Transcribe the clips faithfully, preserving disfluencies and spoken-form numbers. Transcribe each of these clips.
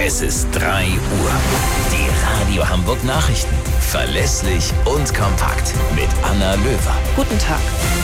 Es ist drei Uhr. Die Radio Hamburg Nachrichten. Verlässlich und kompakt. Mit Anna Löwer. Guten Tag.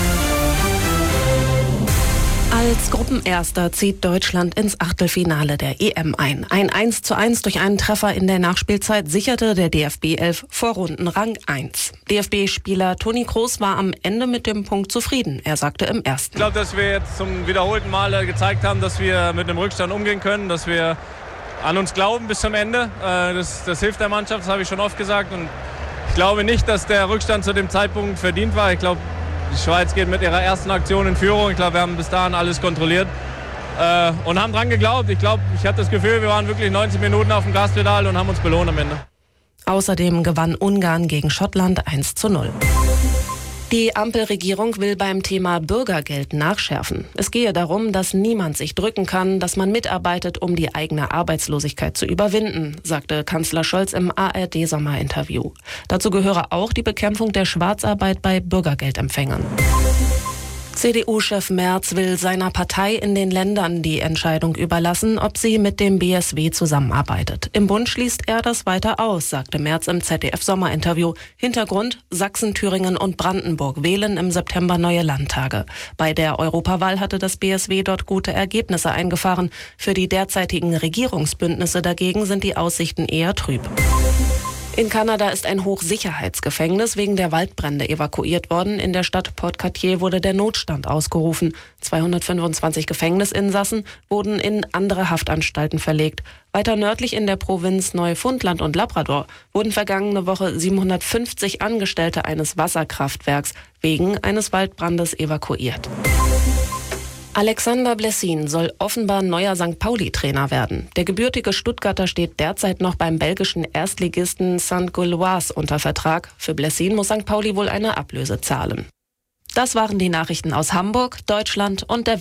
Als Gruppenerster zieht Deutschland ins Achtelfinale der E M ein. Ein eins zu eins durch einen Treffer in der Nachspielzeit sicherte der D F B elf Vorrundenrang eins. D F B-Spieler Toni Kroos war am Ende mit dem Punkt zufrieden. Er sagte im ersten: Ich glaube, dass wir jetzt zum wiederholten Male gezeigt haben, dass wir mit einem Rückstand umgehen können, dass wir an uns glauben bis zum Ende. Das, das hilft der Mannschaft, das habe ich schon oft gesagt. Und ich glaube nicht, dass der Rückstand zu dem Zeitpunkt verdient war. Ich glaube, die Schweiz geht mit ihrer ersten Aktion in Führung. Ich glaube, wir haben bis dahin alles kontrolliert äh, und haben dran geglaubt. Ich glaube, ich hatte das Gefühl, wir waren wirklich neunzig Minuten auf dem Gaspedal und haben uns belohnt am Ende. Außerdem gewann Ungarn gegen Schottland eins zu null. Die Ampelregierung will beim Thema Bürgergeld nachschärfen. Es gehe darum, dass niemand sich drücken kann, dass man mitarbeitet, um die eigene Arbeitslosigkeit zu überwinden, sagte Kanzler Scholz im A R D-Sommerinterview. Dazu gehöre auch die Bekämpfung der Schwarzarbeit bei Bürgergeldempfängern. C D U-Chef Merz will seiner Partei in den Ländern die Entscheidung überlassen, ob sie mit dem B S W zusammenarbeitet. Im Bund schließt er das weiter aus, sagte Merz im Z D F-Sommerinterview. Hintergrund: Sachsen, Thüringen und Brandenburg wählen im September neue Landtage. Bei der Europawahl hatte das B S W dort gute Ergebnisse eingefahren. Für die derzeitigen Regierungsbündnisse dagegen sind die Aussichten eher trüb. In Kanada ist ein Hochsicherheitsgefängnis wegen der Waldbrände evakuiert worden. In der Stadt Port Cartier wurde der Notstand ausgerufen. zweihundertfünfundzwanzig Gefängnisinsassen wurden in andere Haftanstalten verlegt. Weiter nördlich in der Provinz Neufundland und Labrador wurden vergangene Woche siebenhundertfünfzig Angestellte eines Wasserkraftwerks wegen eines Waldbrandes evakuiert. Alexander Blessin soll offenbar neuer Sankt Pauli-Trainer werden. Der gebürtige Stuttgarter steht derzeit noch beim belgischen Erstligisten Saint Gauloise unter Vertrag. Für Blessin muss Sankt Pauli wohl eine Ablöse zahlen. Das waren die Nachrichten aus Hamburg, Deutschland und der